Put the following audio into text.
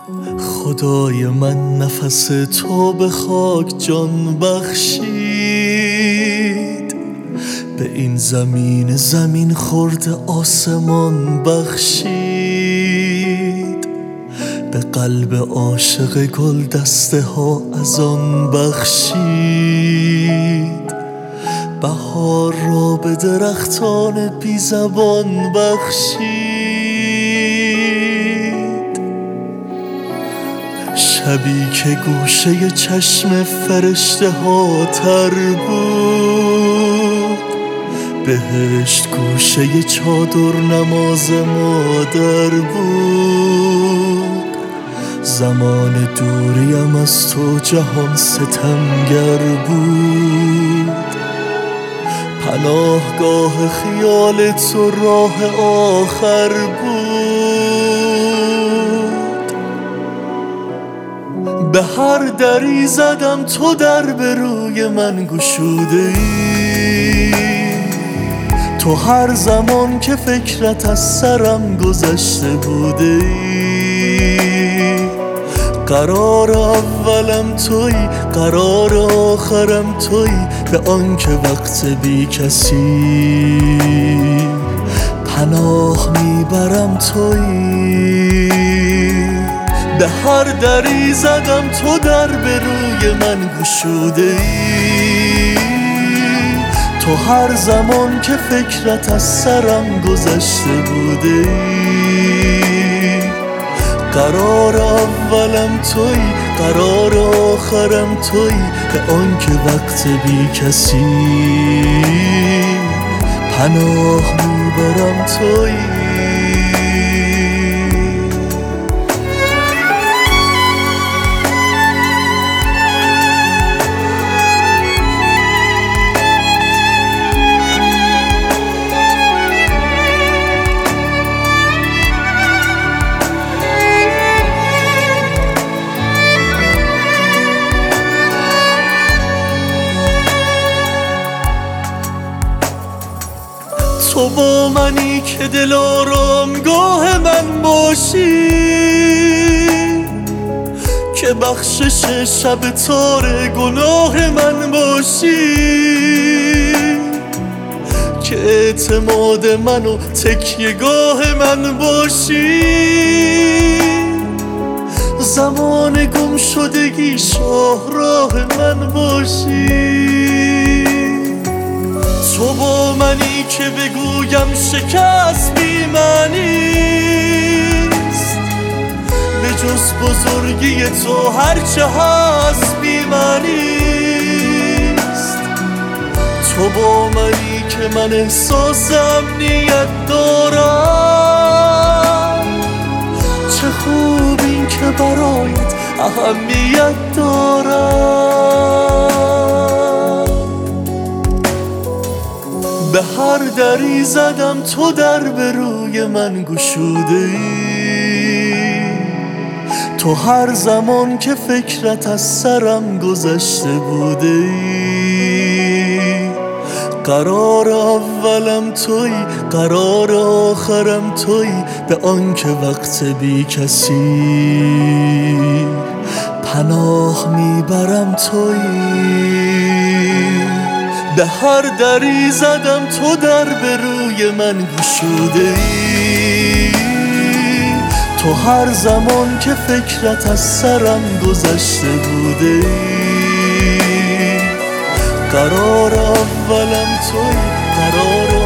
خدای من نفس تو به خاک جان بخشید، به این زمین زمین خورده آسمان بخشید، به قلب عاشق گل دسته ها از آن بخشید، بهار را به درختان بی زبان بخشید. شبی که گوشه چشم فرشته ها تر بود، بهشت گوشه چادر نماز مادر بود. زمان دوریم از تو جهان ستمگر بود، پناهگاه خیال تو راه آخر بود. به هر دری زدم تو در به روی من گشوده ای، تو هر زمان که فکرت از سرم گذشته بوده ای. قرار اولم توی، قرار آخرم توی، به آنکه وقت بی کسی پناه میبرم توی. به هر دری زدم تو در به روی من گشوده ای، تو هر زمان که فکرت از سرم گذشته بوده ای. قرار اولم توی، قرار آخرم توی، به آنکه وقت بی کسی پناه میبرم توی. تو با منی که دل آرامگاه من باشی، که بخشش شب تار گناه من باشی، که اعتماد من و تکیهگاه من باشی، زمان گم شدگی شاهراه من باشی. تو با منی که بگویم شکست بی معنیست، به جز بزرگی تو هرچه هست بی معنیست. تو با منی که من احساس امنیت دارم، چه خوب این که برایت اهمیت دارم. به هر دری زدم تو در به روی من گشوده ای، تو هر زمان که فکرت از سرم گذشته بوده ای. قرار اولم توی، قرار آخرم توی، به آنکه وقت بی کسی پناه میبرم توی. به هر دری زدم تو در به روی من گشوده ای، تو هر زمان که فکرت از سرم گذشته بوده ای. قرار اولم توی، قرار